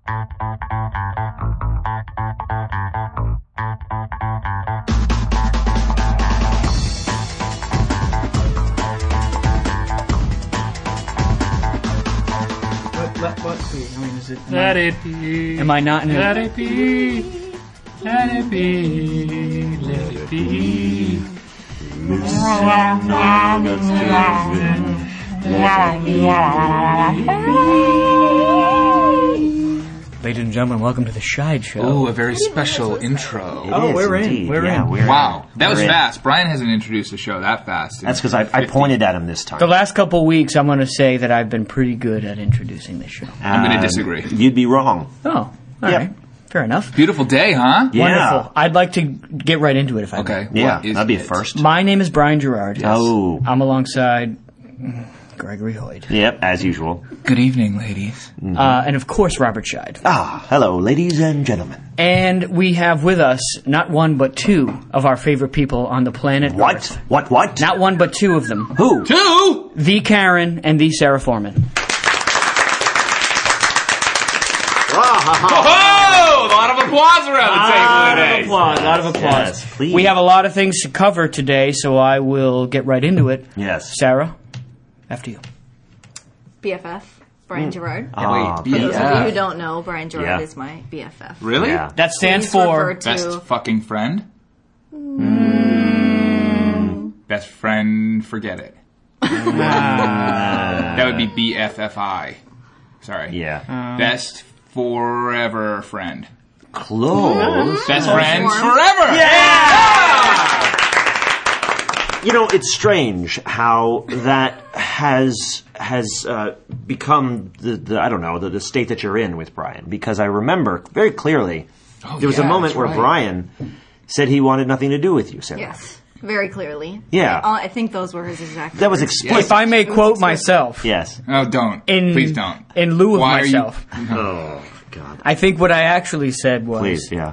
What be? I mean, is it... Let it be. Am I not in Let it be. Let it be. Let it be. Ladies and gentlemen, welcome to the Shide Show. Oh, a very special intro. We're in. We're in. Wow, that was fast. Brian hasn't introduced the show that fast. That's because I pointed at him this time. The last couple weeks, I'm going to say that I've been pretty good at introducing the show. I'm going to disagree. You'd be wrong. Oh, all right. Fair enough. Beautiful day, huh? Yeah. Wonderful. I'd like to get right into it if I may. Okay. Yeah, what is that'd be it? a first. My name is Brian Gerard. Oh. I'm alongside Gregory Hoyd. Yep, as usual. Good evening, ladies. And of course, Robert Scheid. Hello, ladies and gentlemen. And we have with us not one but two of our favorite people on the planet Earth. What? Not one but two of them. Who? Two! The Karen and the Sarah Foreman. Oh, a lot of applause around the table today. A lot of applause. Yes, please. We have a lot of things to cover today, so I will get right into it. Yes. Sarah, after you. BFF, Brian Gerard. Wait, For those of you BFF. who don't know, Brian Gerard Yeah. is my BFF. Really? Yeah. That stands Please for... refer to- Best fucking friend? Best friend, forget it. That would be BFFI. Sorry. Yeah. Best forever friend. Close. Best friends forever! You know, it's strange how that has become the state that you're in with Brian. Because I remember very clearly there was a moment where Brian said he wanted nothing to do with you, Sarah. Yes, very clearly. Yeah. I think those were his exact That was words. explicit. If I may quote myself, Yes. Oh, don't. Please don't. in lieu of Why are you- myself, Oh, God. I think what I actually said was... Please, yeah.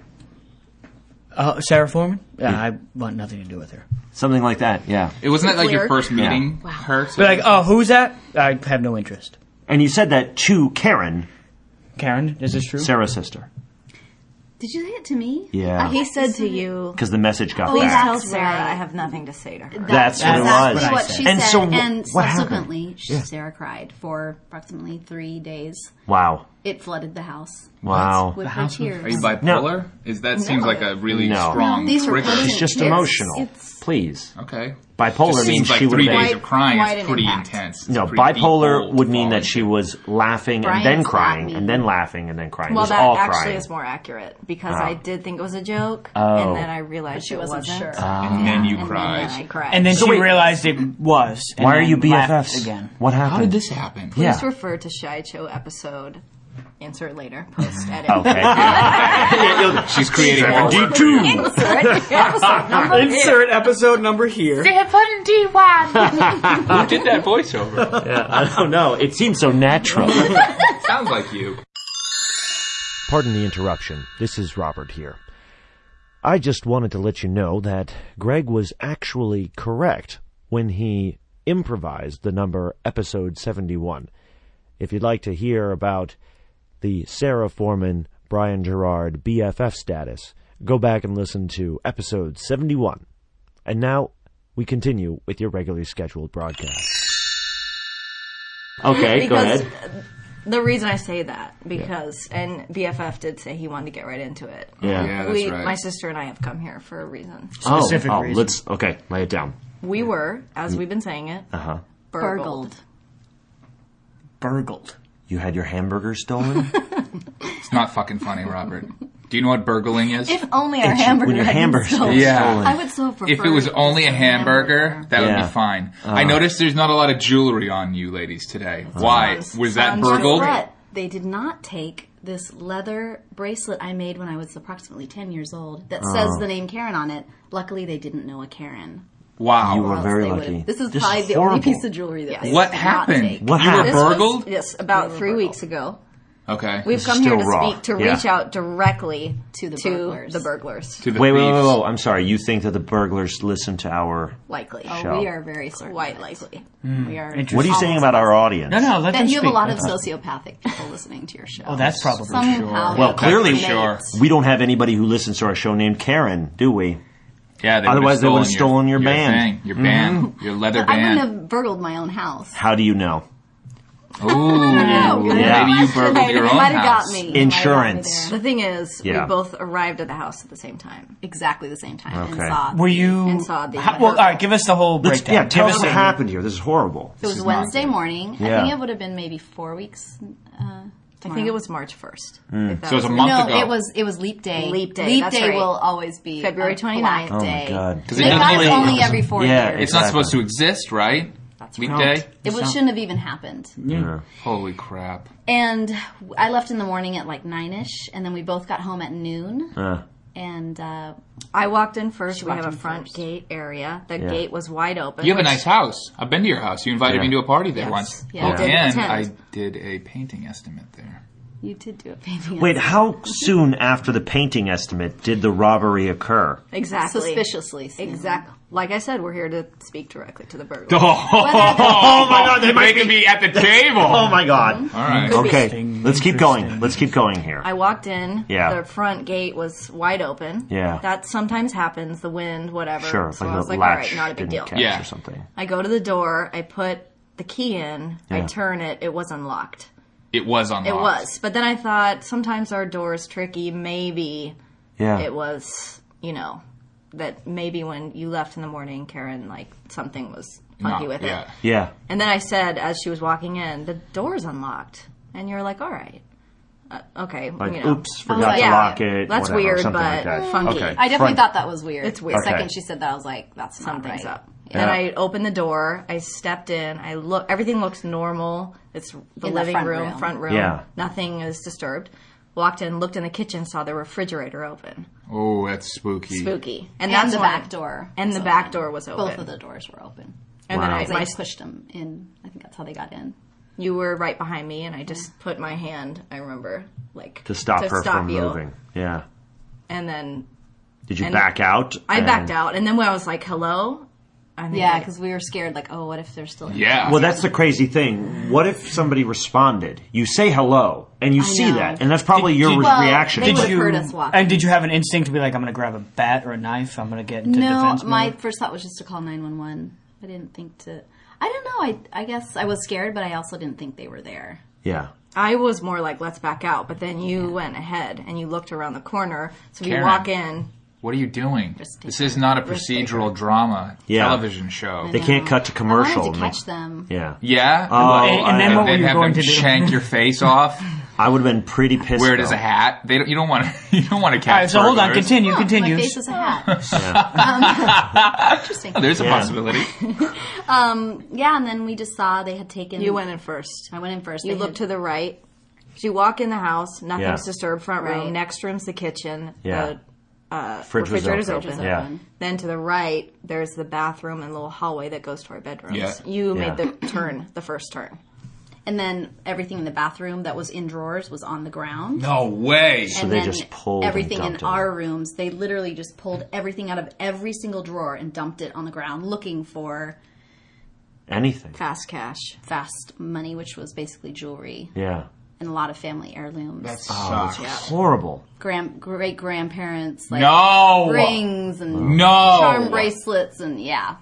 Sarah Foreman? Yeah, I want nothing to do with her. Something like that, yeah. It wasn't that like your Clear. first meeting? Her? Be like, oh, who's that? I have no interest. And you said that to Karen, Karen, is this true? Sarah's sister. Did you say it to me? Yeah. He said to you, Because the message got please back. tell That's Sarah right. I have nothing to say to her. That's what it exactly was. what she And said. so and what happened? subsequently, Sarah cried for approximately 3 days. Wow. It flooded the house. Wow. With her tears. Are you bipolar? Seems like a really strong No. These were trigger. It's just It's- emotional. it's- Please. Okay. Bipolar Just means seems like she would 3 have days been... of crying Quite is an pretty impact. intense. It's No, a pretty deep hole bipolar to would mean fall that into. she was laughing and Brian then slapped crying me. and then laughing and then crying. Well, it was that all actually crying. is more accurate because I did think it was a joke, Oh. and then I realized She it wasn't wasn't. sure. And then you And cried. then I cried. And then So she wait. realized it was. And Why are then you laughed BFFs? again? What happened? How did this happen? Please Yeah. refer to Shide Show episode. Insert later. Post edit. Okay. She's creating her Insert episode number. Insert episode number here. Who did that voiceover? Yeah, I don't know. It seems so natural. Sounds like you. Pardon the interruption. This is Robert here. I just wanted to let you know that Greg was actually correct when he improvised the number episode 71. If you'd like to hear about the Sarah Foreman, Brian Gerard BFF status, go back and listen to episode 71. And now we continue with your regularly scheduled broadcast. Okay, go Because ahead. the reason I say that, because, and BFF did say he wanted to get right into it. Yeah. Yeah, that's right. My sister and I have come here for a reason. Specific reason. Let's, okay, lay it down. We were, as we've been saying it, Uh-huh. burgled. Burgled. You had your hamburger stolen? It's not fucking funny, Robert. Do you know what burgling is? If only our hamburger when your had been hamburger's stolen. Yeah. I would so prefer If it was only a hamburger, that would Yeah. be fine. I noticed there's not a lot of jewelry on you ladies today. Why? Was that Sounds burgled? But they did not take this leather bracelet I made when I was approximately 10 years old that says the name Karen on it. Luckily, they didn't know a Karen. Wow. You were Else very they lucky. would've- This is This probably is the horrible. only piece of jewelry that they What did not happened? take. What You were happened? burgled? Yes, about 3 weeks ago. Okay. We've come still here to raw. speak, to Yeah. reach out directly To the burglars. To the Wait, thieves. I'm sorry. You think that the burglars listen to our... Likely. Oh, Show. we are very certain. Quite likely. We are. What are you saying about our audience? No, let That them you have speak. a lot of sociopathic people listening to your show. Oh, that's probably Somehow. Well, clearly, Sure. we don't have anybody who listens to our show named Karen, do we? Yeah, they Otherwise they would've stolen your your band. thing, your band, your leather I wouldn't band. have burgled my own house. How do you know? Ooh, Yeah. maybe you burgled your own Might have house. got me. Insurance. The thing is, Yeah. we both arrived at the house at the same time. Exactly the same time. Okay. And saw. Were you? And saw the- well, all right. Give us the whole Let's, breakdown. yeah, tell us Give what a- happened here. This is horrible. It was is not Wednesday good. morning. Yeah. I think it would have been maybe 4 weeks. I think it was March 1st. Mm. So it was a month No, ago. it was Leap Day. Leap Day, Leap that's Day right. will always be February a 29th. Black Oh, my Day. God. 'Cause It it doesn't happens really- only every 4 Yeah, years. It's not Exactly. supposed to exist, right? Leap Day? Shouldn't have even happened. Holy crap. And I left in the morning at like 9ish, and then we both got home at noon. And I walked in first. We walked have a in front first. gate area. The Yeah. gate was wide open. You have a which- nice house. I've been to your house. You invited Yeah. me to a party there Yes. once. Yeah. Oh, You did and attend. I did a painting estimate there. you did do a painting. Wait, how soon after the painting estimate did the robbery occur? Exactly. Suspiciously. soon. Exactly. Like I said, we're here to speak directly to the burglar. Oh my God, they could be at the table. Oh my God. All right. Okay, let's keep going. Let's keep going here. I walked in. Yeah. The front gate was wide open. Yeah. That sometimes happens. The wind, whatever. Sure, So like I was the like, all latch right, not a big didn't deal. catch Yeah. or something. I go to the door. I put the key in. I Yeah. turn it. It was unlocked. It was unlocked. It was. But then I thought sometimes our door is tricky. Maybe Yeah. it was, that maybe when you left in the morning, Karen, like something was funky with yeah. it. Yeah. And then I said, as she was walking in, the door's unlocked. And you're like, all right. Okay. Like, oops, forgot like, to yeah, lock it. that's whatever, weird, something but like that. funky. Okay. I definitely Front- thought that was weird. It's weird. The second Okay. she said that, I was like, that's not Something's right. up. Yeah. And I opened the door. I stepped in. I look. Everything looks normal. It's the the living front room, room. front room. Yeah. Nothing is disturbed. Walked in, looked in the kitchen, saw the refrigerator open. Oh, that's spooky. Spooky. And that's the when- back door. And was the back open. door was open. Both of the doors were open. And then Wow. I They my, pushed them in. I think that's how they got in. you were right behind me, and I just put my hand. I remember, like to stop her from you. moving. Yeah. And then Did you And back out? I And- backed out. And then when I was like, "Hello," I think Yeah, like, because we were scared, like, oh, what if they're still in Yeah. Well, that's the crazy thing. What if somebody responded? You say hello, and you see know. that, and that's probably your Well, reaction. they It's would like, have heard us walking. And did you have an instinct to be like, I'm going to grab a bat or a knife? I'm going to get into No, defense my mode? first thought was just to call 911. I didn't think to. I don't know. I guess I was scared, but I also didn't think they were there. yeah. I was more like, "Let's back out." But then you went ahead and you looked around the corner. So we Karen. walk in. What are you doing? Risk This is not a procedural drama Yeah. television show. They can't cut to I commercial. wanted to and catch them. Yeah. Yeah? Oh, And then what were you have going them to do? shank your face off? I would have been pretty pissed. Wear it as though. a hat? You don't want to catch All right, so hold on. burglars. Continue. Oh, Continue. my face is a hat. Interesting. There's a possibility. Yeah, and then we just saw they had taken. You went in first. I went in first. You They look had- to the right. So you walk in the house. Nothing's Yeah. disturbed. Front room. Right. Next room's the kitchen. Yeah. The Fridge was refrigerator's open. open. Yeah. Then to the right, there's the bathroom and little hallway that goes to our bedrooms. Yeah. You Yeah. made the turn, the first turn. And then everything in the bathroom that was in drawers was on the ground. No way. So And they then just pulled and everything in dumped it. our rooms. They literally just pulled everything out of every single drawer and dumped it on the ground, looking for Anything. Fast cash. fast money, which was basically jewelry Yeah. and a lot of family heirlooms. That Oh, sucks. it's horrible. Great grandparents, like No. rings and No. charm bracelets, and yeah,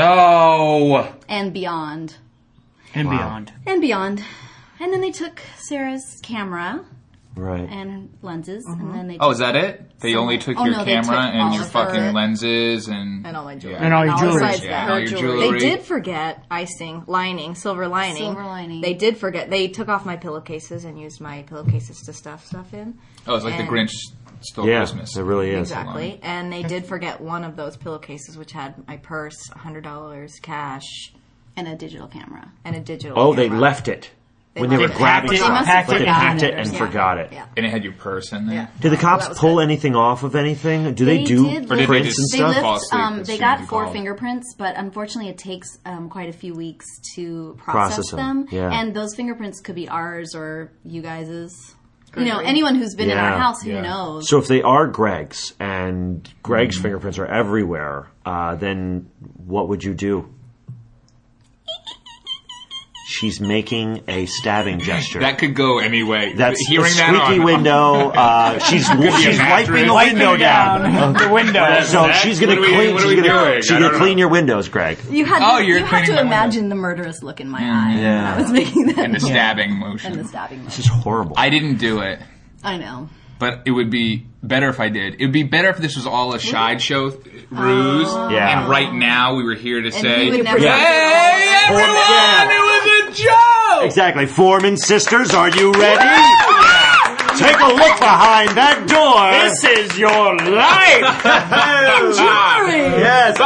No. and beyond. And beyond. And beyond. And then they took Sarah's camera Right. and lenses, and then they Oh, is that it? They only took Oh, your no, they camera took and all your of fucking her- lenses and And all my jewelry. And all your jewelry. Besides Yeah, that, and all her your jewelry. jewelry. They did forget icing, lining, silver lining. Silver lining. They did forget. They took off my pillowcases and used my pillowcases to stuff stuff in. Oh, it's like the And- Grinch stole Yeah, Christmas. it really is. Exactly. And they did forget one of those pillowcases, which had my purse, $100, cash, and a digital camera. and a digital Oh, they camera. left it. When they were grabbing They stuff, must have but they forgotten packed it or and something. forgot it. Yeah. And it had your purse in there. Yeah. Did the Well, cops that was pull good. anything off of anything? Do they do did Or did they prints just and They stuff? lift, fall asleep as soon they as got you 4 called? fingerprints, but unfortunately it takes quite a few weeks to Process process them, them. yeah. And those fingerprints could be ours or you guys's. You know, anyone who's been in Yeah, our house, who yeah. knows? So if they are Greg's and Greg's fingerprints are everywhere, then what would you do? She's making a stabbing gesture. That could go any way. That's a Hearing that squeaky on- window. She's be a wiping mattress. the window down. the window. So Zach, she's gonna what are we- clean. what are She's we gonna, doing? she's I gonna don't clean know. your windows, Greg. You had Oh, to, you're you had cleaning to my window. imagine the murderous look in my eye when Yeah. I was making that And the noise. stabbing motion. And the stabbing This motion. is horrible. I didn't do it, I know. but it would be better if I did. It would be better if this was all a sideshow ruse. Yeah. And right now we were here to say, he would never "Hey, do it. everyone, Yeah. it was a joke!" Exactly. Foreman sisters, are you ready? Take a look behind that door. This is your life. Yes.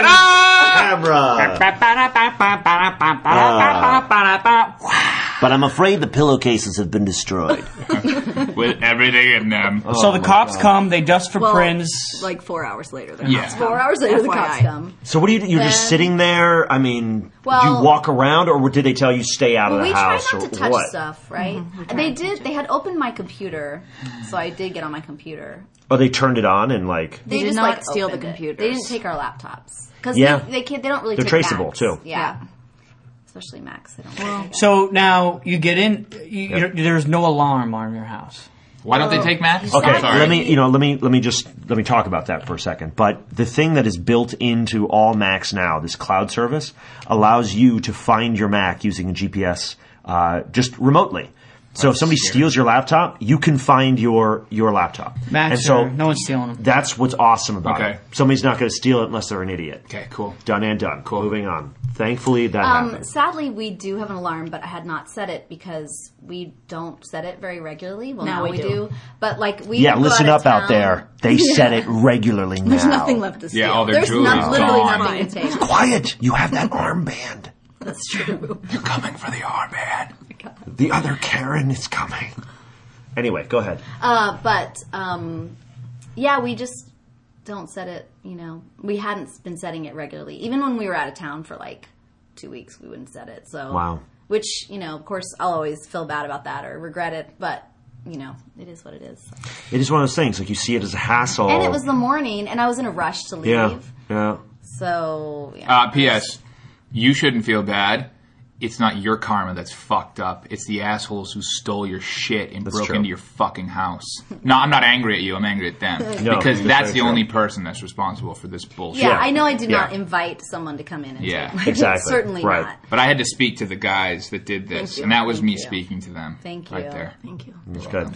Camera. But I'm afraid the pillowcases have been destroyed. With everything in them. So the cops come, they dust for prints. Like 4 hours later. Yeah. 4 hours later, the cops FYI. come. So what do you do? You're just sitting there? I mean, Well- do you walk around or did they tell you stay out Well, of we the try house not to or touch what? stuff, right? They did. They had opened my computer, so I did get on my computer. Oh, they turned it on and like... They did just not like steal the opened it. computers. They didn't take our laptops because Yeah. they don't really. They're take traceable, Macs. too. Yeah. Especially Macs. They don't. So now you get in. There's no alarm on your house. Why don't they take Max? Okay, I'm sorry. let me talk about that for a second. But the thing that is built into all Macs now, this cloud service, allows you to find your Mac using a GPS just remotely. So if somebody steals your laptop, you can find your laptop. Max, and so no one's stealing them. that's what's awesome about Okay. it. Somebody's not going to steal it unless they're an idiot. Okay, cool. Done and done. Cool. Moving on. Thankfully, that happened. Sadly, we do have an alarm, but I had not set it because we don't set it very regularly. Well, now we do. But like we Yeah, would go listen out up of out town. there. They set it regularly now. There's nothing left to steal. Yeah, all their There's jewelry's literally gone. nothing to take. Quiet! You have that armband. That's true. You're coming for the armband. The other Karen is coming. Anyway, go ahead. Yeah, we just don't set it. You know, we hadn't been setting it regularly. Even when we were out of town for like 2 weeks, we wouldn't set it. So Wow. Which, you know, of course, I'll always feel bad about that or regret it, but, you know, it is what it is. It is one of those things. Like you see it as a hassle. And it was the morning, and I was in a rush to leave. Yeah. Yeah. So, yeah. P.S. You shouldn't feel bad. It's not your karma that's fucked up. It's the assholes who stole your shit and broke true. into your fucking house. No, I'm not angry at you. I'm angry at them. No, because that's that's very the true. only person that's responsible for this bullshit. Yeah, I know I did not Yeah. invite someone to come in and Yeah. take my Exactly. Certainly Right. not. But I had to speak to the guys that did this, Thank you. and that was Thank me you. speaking to them. Thank Right you. there. Thank you. It's good.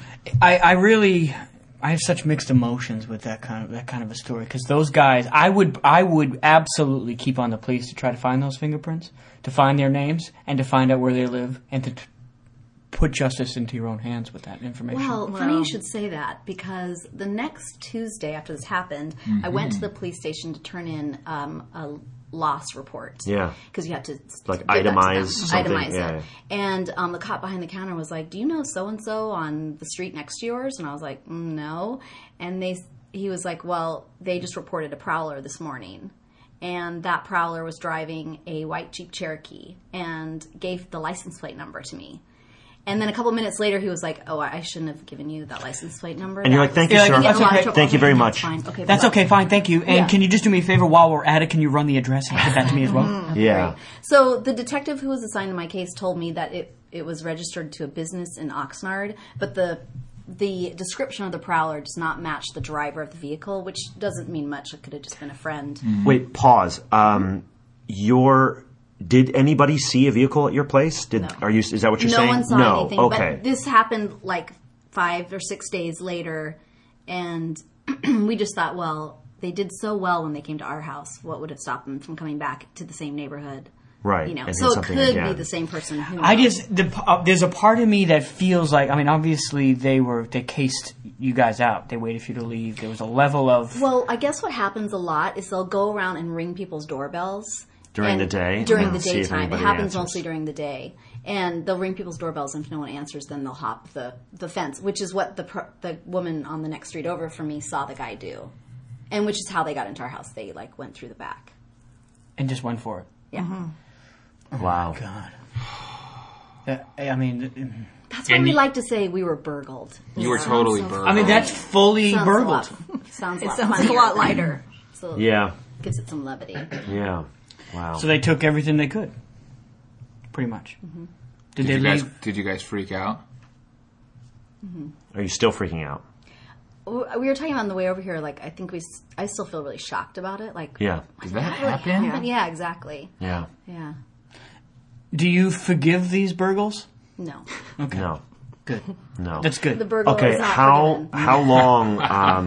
I have such mixed emotions with that kind of a story because those guys, I would absolutely keep on the police to try to find those fingerprints, to find their names, and to find out where they live, and to put justice into your own hands with that information. Well, funny you should say that because the next Tuesday after this happened, I went to the police station to turn in a loss report. Yeah. Because you have to Like give that to itemize them. something, Itemize yeah, it. And the cop behind the counter was like, "Do you know so and so on the street next to yours?" And I was like, "No." And he was like, "Well, they just reported a prowler this morning." And that prowler was driving a white Jeep Cherokee and gave the license plate number to me. And then a couple minutes later, he was like, "Oh, I shouldn't have given you that license plate number." And you're like, "Thank you, Yeah, sir. like, that's okay. Thank you very much." Fine. Okay, That's bye-bye. okay, fine, thank you. And Yeah. can you just do me a favor while we're at it? Can you run the address and give that to me as well? Yeah. So the detective who was assigned to my case told me that it was registered to a business in Oxnard, but the description of the prowler does not match the driver of the vehicle, which doesn't mean much. It could have just been a friend. Wait, pause. Did anybody see a vehicle at your place? No. Is that what you're No saying? one saw no. anything. Okay. But this happened like 5 or 6 days later, and we just thought, well, they did so well when they came to our house. What would have stopped them from coming back to the same neighborhood? Right. You know, and so it something could again. be the same person. Who I knows? just there's a part of me that feels like, I mean, obviously they cased you guys out. They waited for you to leave. There was a level of Well, I guess what happens a lot is they'll go around and ring people's doorbells. During the day? During And the see if daytime. It anybody happens answers. mostly during the day. And they'll ring people's doorbells, and if no one answers, then they'll hop the fence, which is what the woman on the next street over from me saw the guy do. And which is how they got into our house. They, went through the back. And just went for it. Yeah. Wow. God. I mean... That's why we like to say we were burgled. You were totally burgled. I mean, that's fully burgled. Sounds It a sounds lot a lot lighter. So Yeah. gives it some levity. Yeah. Wow. So they took everything they could. Pretty much. Mm-hmm. Did they leave? Did you guys freak out? Are you still freaking out? We were talking on the way over here, I think I still feel really shocked about it. Yeah. Did that happen? Yeah, exactly. Yeah. Yeah. Do you forgive these burgles? No. Okay. No. Good. No. That's good. The burglar Okay, is not how forgiven. long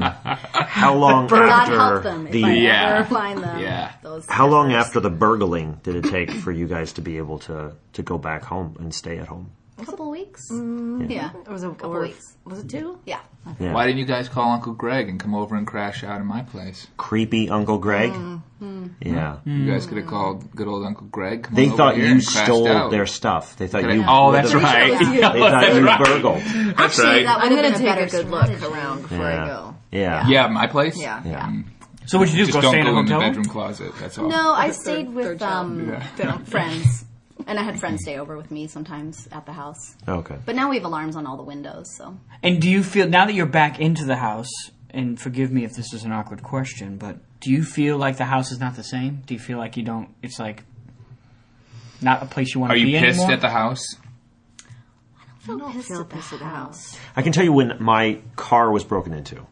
God help after them if the I Yeah. ever find them. Yeah. Those how long burglars. after the burgling did it take for you guys to be able to go back home and stay at home? A couple of weeks. Yeah. It was a couple or weeks. Was it 2? Yeah. Yeah. Why didn't you guys call Uncle Greg and come over and crash out at my place? Creepy Uncle Greg? Mm-hmm. Yeah. You guys could have called good old Uncle Greg. Come They on over thought here you and crashed stole out. their stuff. They thought Coulda- you. Oh, that's Pretty sure it right. was you. They thought you right. burgled. That's Actually, right. that I'm would have going been to a take better a good strategy. look around before I go. Yeah. Yeah, my place? Yeah. Yeah. So what did you do? Just Go don't stay in a go in the hotel? bedroom closet. That's all. No, I stayed with Yeah. friends. And I had friends stay over with me sometimes at the house. Okay. But now we have alarms on all the windows, so. And do you feel, now that you're back into the house, and forgive me if this is an awkward question, but do you feel like the house is not the same? Do you feel like you don't, it's like not a place you want Are to be you pissed anymore? at the house? I don't feel pissed at the house. I can tell you when my car was broken into.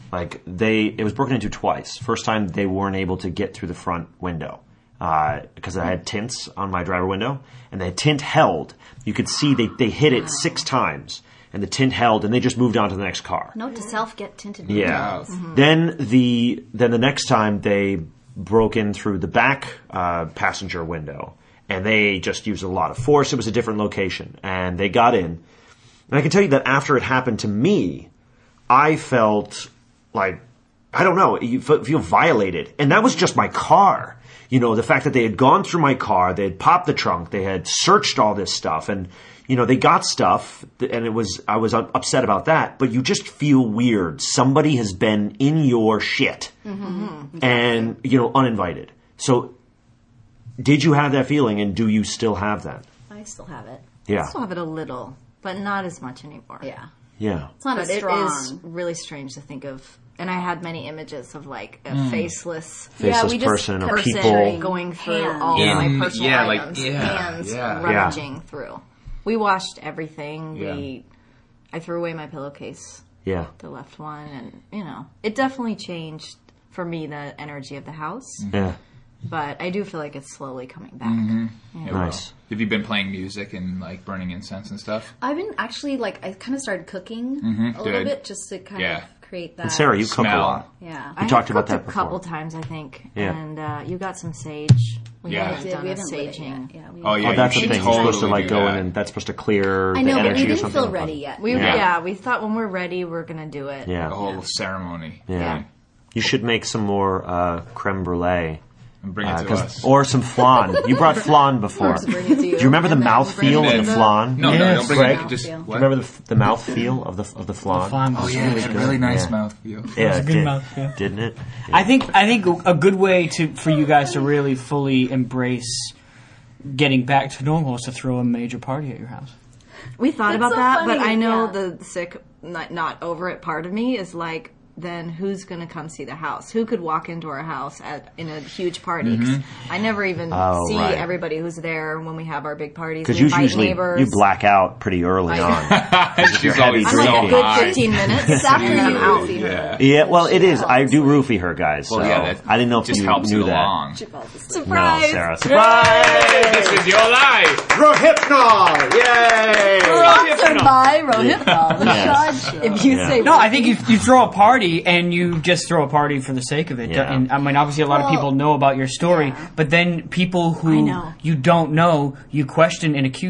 It was broken into twice. First time they weren't able to get through the front window. Because I had tints on my driver window, and the tint held. You could see they hit it 6 times, and the tint held, and they just moved on to the next car. Note to self: get tinted. Yeah. windows. Then the next time they broke in through the back passenger window, and they just used a lot of force. It was a different location, and they got in. And I can tell you that after it happened to me, I felt like, I don't know, you feel violated, and that was just my car. You know, the fact that they had gone through my car, they had popped the trunk, they had searched all this stuff, and, you know, they got stuff, and I was upset about that, but you just feel weird. Somebody has been in your shit, and, you know, uninvited. So, did you have that feeling, and do you still have that? I still have it. Yeah. I still have it a little, but not as much anymore. Yeah. Yeah. It's not But as it strong. is really strange to think of. And I had many images of a faceless Faceless we just person or kept person people. going through Hands. all Yeah. my personal Yeah, like, items, yeah, hands yeah. rummaging through. We washed everything. Yeah. I threw away my pillowcase, Yeah. the left one, and it definitely changed for me the energy of the house. Yeah. But I do feel like it's slowly coming back. Yeah, Nice. Have you been playing music and burning incense and stuff? I've been actually I kind of started cooking a little good. bit just to kind Yeah. of create that. And Sarah, you cook a Smell. lot. Yeah. I talked have about cooked that a before. couple times, I think. Yeah. And you got some sage. We Yeah. haven't We done a haven't lit it saging. yet. Yeah, Oh, yeah. Oh, that's you the should thing. You're supposed to totally do go in that. and that's supposed to clear I the know, but energy we or didn't something. feel ready yet. We thought when we're ready, we're gonna do it. Yeah. The whole ceremony. Yeah. You should make some more creme brulee. And bring it to us. Or some flan. You brought flan before. Just bring it to you. Do you remember the mouthfeel Bring it of the in. flan? No, Yes. don't bring Greg, it. Just, Do you Do what? you remember the mouthfeel of the flan? Flan Oh, was yeah, really it's a good. really nice Yeah. mouthfeel. Yeah, It was a it good did. mouthfeel. Didn't it? I think a good way for you guys to really fully embrace getting back to normal is to throw a major party at your house. We thought That's about so that, but funny, I know yeah. the sick, not over it part of me is like, then who's going to come see the house? Who could walk into our house in a huge party? 'Cause I never even Oh, see right. everybody who's there when we have our big parties. Because We invite usually neighbors. you black out pretty early on. She's heavy always I'm so like a good high. 15 minutes. It's after and you I'm out. roofie her. Yeah. Yeah, well, it is. I do roofie her, guys. So Well, yeah, that I didn't know if just you helps knew it that. along. Surprise! No, Sarah. Surprise! This is your life. Rohypnol! Yay! Sponsored by Rohypnol, the Yes. Shad Show. If you Yeah. say No, I think you throw a party and you just throw a party for the sake of it. Yeah. And I mean, obviously, a lot of people know about your story, but then people I who know. you don't know, you question and accuse them.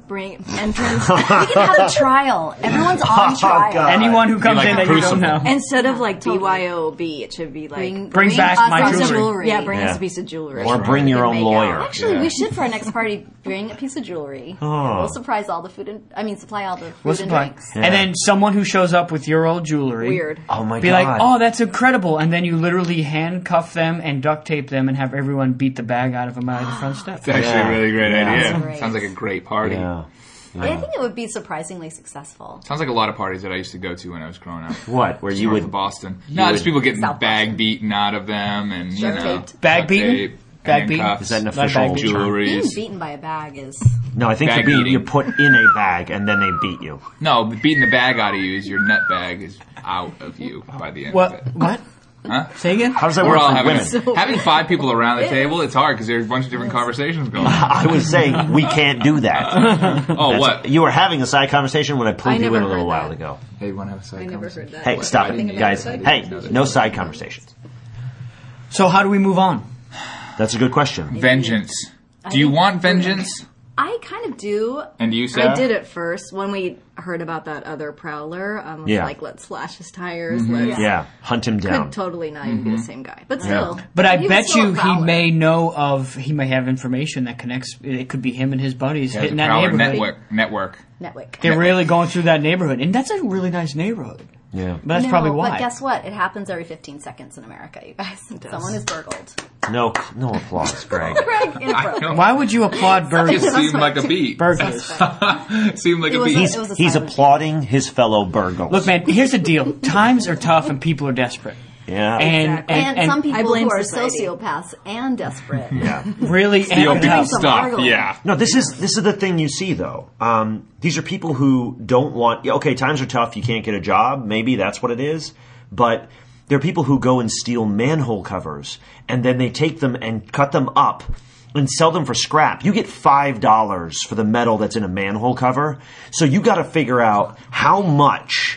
bring entrance. We can have a trial. Everyone's on trial. God. Anyone who comes like in a that you don't crucible. know. Instead of like BYOB, it should be like Bring back us my our jewelry. Yeah, bring us Yeah. a piece of jewelry. Or bring your own Make lawyer. out. Actually, Yeah. we should for our next party bring a piece of jewelry. Oh. We'll surprise all the food and supply all the food We'll and supply. drinks. Yeah. And then someone who shows up with your old jewelry. Weird. Oh my Be God. like, oh, that's incredible. And then you literally handcuff them and duct tape them and have everyone beat the bag out of them out of the front steps. It's actually Yeah. a really great Yeah. idea. That's great. Sounds like a great party. Yeah. I think it would be surprisingly successful. Sounds like a lot of parties that I used to go to when I was growing up. What? Where you North would of Boston. No, there's would- people getting South bag Boston. beaten out of them and, you Duct know. taped. Bag duct beaten? tape, Bag beaten? handcuffs, Is that an Not a official bag beaten. term? Being jewelries. beaten by a bag is... No, I think Bag you're beating. put in a bag and then they beat you. No, beating the bag out of you is your nut bag is out of you by the end of What? it. What? Huh? Say again? How does that We're work all for having women? having 5 people around the table. It's hard because there's a bunch of different conversations going on. I was saying we can't do that. Oh, what? You were having a side conversation when I pulled I you in never a little heard while that. ago. Hey, you want to have a side I never conversation? heard that. Hey, stop I didn't it, know guys. that. Hey, know that. no side conversations. So how do we move on? That's a good question. Vengeance. Do you want vengeance? I kind of do. And do you, Sarah? I did at first when we heard about that other prowler. Was Yeah. like, let's slash his tires. Let's Yeah, hunt him down. could totally not even be the same guy, but Still. But I He was bet still a you he prowler. may know of, he may have information that connects, it could be him and his buddies Yeah, hitting the that Prowler neighborhood. network. Network. They're really going through that neighborhood. And that's a really nice neighborhood. Yeah. But that's No, probably why. But guess what? It happens every 15 seconds in America, you guys. Someone is burgled. No applause, Greg. Greg is I burgled. know. Why would you applaud It burglars? seemed like a beat. burglars? Seemed like It a was beat. a- He's, it was a he's silent applauding his fellow burglars. Look, man, here's the deal. Times are tough and people are desperate. Yeah. And, Exactly. And some I people blame who are society. sociopaths and desperate. yeah. really the amped opening up. some stuff. burgling. Yeah. No, this is the thing you see though. These are people who don't want. Yeah, okay, times are tough. You can't get a job. Maybe that's what it is. But there are people who go and steal manhole covers, and then they take them and cut them up and sell them for scrap. You get $5 for the metal that's in a manhole cover. So you got to figure out how much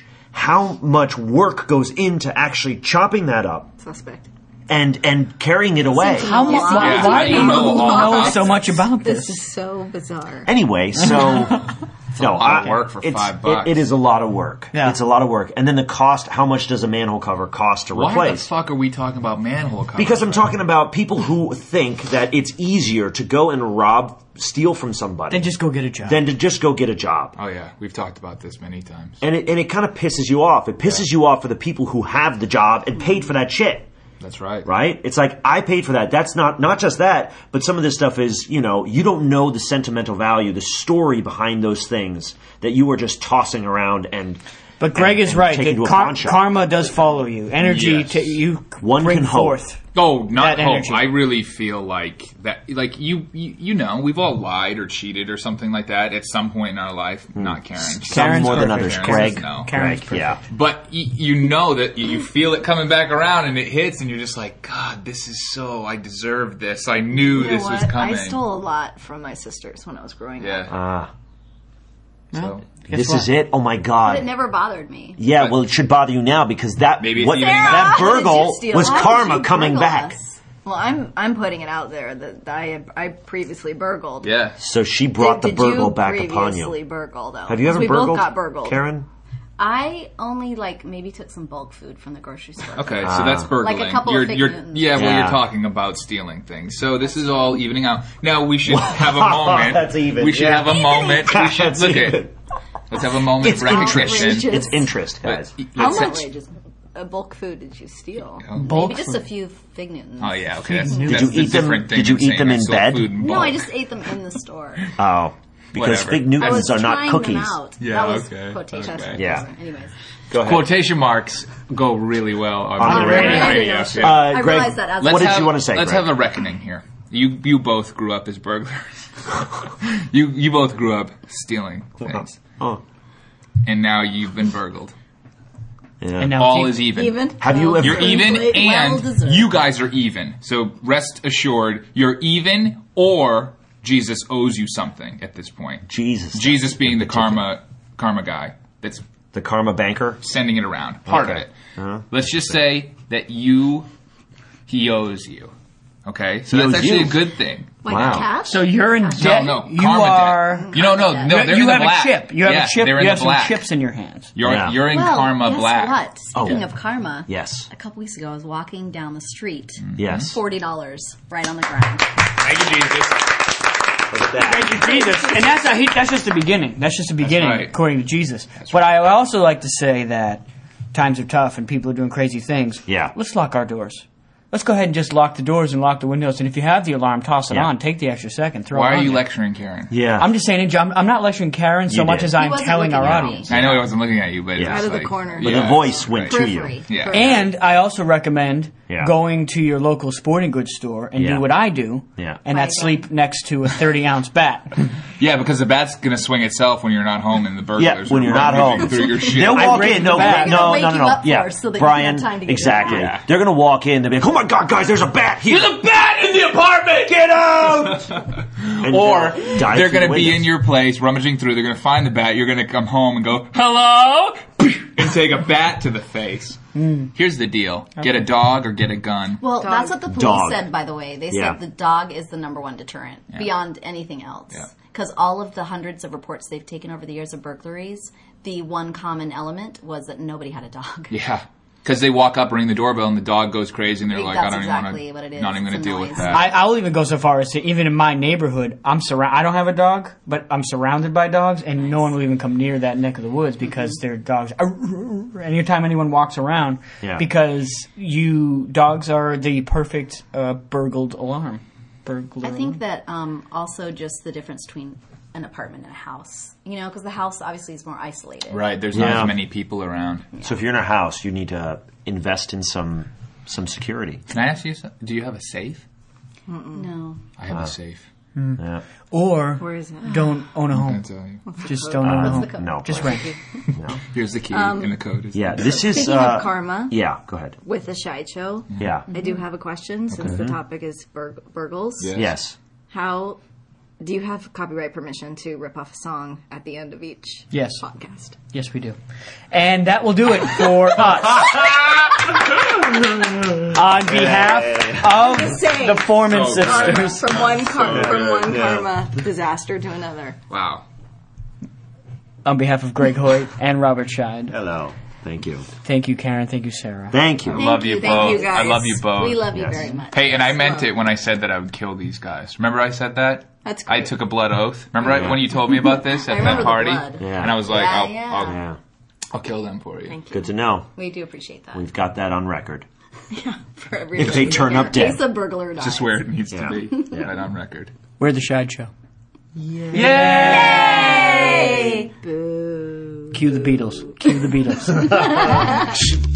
work goes into actually chopping that up suspect. and carrying it away. How much? Yeah, Why I do you don't know all know about so this. much about This this? is so bizarre. Anyway, so no, lot of work for it's- $5. It is a lot of work. Yeah. It's a lot of work, and then the cost. How much does a manhole cover cost to Why the replace? fuck are we talking about manhole covers? Because I'm talking about people who think that it's easier to go and steal from somebody Then just go get a job. than to just go get a job. Oh yeah, we've talked about this many times. And it kind of pisses you off. It pisses you off for the people who have the job and paid for that shit. That's right. Right? It's like, I paid for that. That's not just that, but some of this stuff is, you don't know the sentimental value, the story behind those things that you were just tossing around and. But Greg is and right. taking that to a pawn shop. karma does follow you. Energy, Yes. you One bring can hope. forth. Oh, not That hope. energy. I really feel like that. Like you know, we've all lied or cheated or something like that at some point in our life. Not Karen. Some Karen's more than perfect. others, Karen's Greg. no. Karen's Greg, yeah. But you know that you feel it coming back around and it hits and you're just like, God, this is so. I deserve this. I knew You know this was what? coming. I stole a lot from my sisters when I was growing up. Yeah. So Guess This what? is it? Oh my But it God. never bothered me. Yeah, well, it should bother you now because Maybe it's evening that out. How did you burgle steal? was How did karma you coming burgle back. us? Well, I'm putting it out there that I previously burgled. Yeah. So she brought the Did burgle you back upon previously you. burgle though? Have you ever 'Cause we burgled? both got burgled. Karen? I only maybe took some bulk food from the grocery store. Okay, so that's burgling. Like a couple of Fig Newtons. yeah, well, Yeah. you're talking about stealing things. So this is all evening out. Now we should have a moment. That's even, We should yeah. have a moment. We should That's look even. at. Let's have a moment It's of recognition. outrageous. It's interest, guys. But How let's- much bulk food did you steal? Bulk Maybe just food. a few Fig Newtons. Oh yeah, okay. That's, Did that's you the eat them- different thing did you than eat saying them I in stole bed? food in No, bulk. I just ate them in the store. Oh, because Whatever. Fig I Newtons was are not trying cookies. them out. Yeah, that was okay. quotation. Okay. Yeah. Anyways. Go ahead. Quotation marks go really well on On the the radio. radio. I Yeah. I Greg, realized that as what did have- you want to say, Let's Greg? have a reckoning here. You both grew up as burglars. you both grew up stealing things, Oh, and now you've been burgled. yeah. And now All keep- is even. Even? Have you ever? You're even, Well and deserved. you guys are even. So rest assured, you're even, or Jesus owes you something at this point. Jesus being the karma guy that's the karma banker. sending it around. Part Okay. of it. Let's just say that he owes you. Okay, so He that's owes actually you. a good thing. Like Wow. cash? So you're in debt. No, you karma are. debt. No, they're in You the have black. a chip. You have a chip. They're in You have the some black. chips in your hands. You're in Well, karma guess black. what? Speaking Oh. of karma, Yes. a couple weeks ago I was walking down the street. Yes. $40 right on the ground. Thank you, Jesus. Look at that. Thank you, Jesus. And that's just the beginning. That's just the beginning, right. according to Jesus. But I also like to say that times are tough and people are doing crazy things. Yeah. Let's lock our doors. Let's go ahead and just lock the doors and lock the windows. And if you have the alarm, toss it Yeah. on. Take the extra second. Throw Why it are on you there. lecturing Karen? Yeah. I'm just saying, I'm not lecturing Karen so You much did. as He I'm wasn't telling our looking at me. audience. I know he wasn't looking at you, but Yeah. it's Out of the like- corner. But yeah, the voice went to you. Periphery. Yeah. And I also recommend Yeah. going to your local sporting goods store and Yeah. do what I do, Yeah. and that's sleep next to a 30-ounce bat. Yeah, because the bat's gonna swing itself when you're not home and the burglars When are you're not rummaging home. through your shit. They'll I walk break in. the No, bat. They're gonna wake you up Yeah, first so that you Brian. have time to get Exactly. your bat. They're gonna walk in. They'll be like, "Oh my God, guys! There's a bat here! There's a bat in the apartment! Get out! And Or they'll dive they're through going to the be windows. in your place, rummaging through. They're going to find the bat. You're going to come home and go, hello? And take a bat to the face. Here's the deal. Get a dog or get a gun. Well, Dog. that's what the police Dog. said, by the way. They Yeah. said the dog is the number one deterrent beyond anything else. Yeah. Because all of the hundreds of reports they've taken over the years of burglaries, the one common element was that nobody had a dog. Yeah. Because they walk up, ring the doorbell, and the dog goes crazy, and they're like, That's I don't exactly even what it want is. to, not even It's going to a deal with noise. that. I'll even go so far as to, even in my neighborhood, I don't have a dog, but I'm surrounded by dogs, and no one will even come near that neck of the woods because their dogs. Anytime anyone walks around, Yeah. because dogs are the perfect burgled alarm. Burglar I think that also just the difference between an apartment and a house. You know, because the house obviously is more isolated. Right. There's Yeah. not as many people around. So if you're in a house, you need to invest in some security. Can I ask you something? Do you have a safe? No. I have a safe. Yeah. or Where is it? don't own a I'll home. tell you. Just don't own a What's home. the code? No. Just rent. No. Here's the key and the code. Is Yeah. This is. Speaking of karma, Yeah. Go ahead. with the Shite Show, Yeah. I do have a question since the topic is burgles. Yeah. Yes. How do you have copyright permission to rip off a song at the end of each Yes. podcast? Yes, we do. And that will do it for us. On behalf of saying. the Foreman So sisters. From one karma disaster to another. Wow. On behalf of Greg Hoyt and Robert Scheid. Hello. Thank you. Thank you, Karen. Thank you, Sarah. Thank you. I love you Thank both. you, guys. I love you both. We love you Yes. very much. Hey, and I meant it when I said that I would kill these guys. Remember I said that? That's I great. took a blood oath. Remember when you told me about this at remember that the party? blood. Yeah. And I was like, Yeah, yeah. Yeah. I'll kill them for you. Thank you. Good to know. We do appreciate that. We've got that on record. For everybody. If they turn up In dead. case a burglar dies. Just where it needs Yeah. to be. Right on record. We're the Scheid Show. Hey! Boo. Cue the Beatles. Cue the Beatles.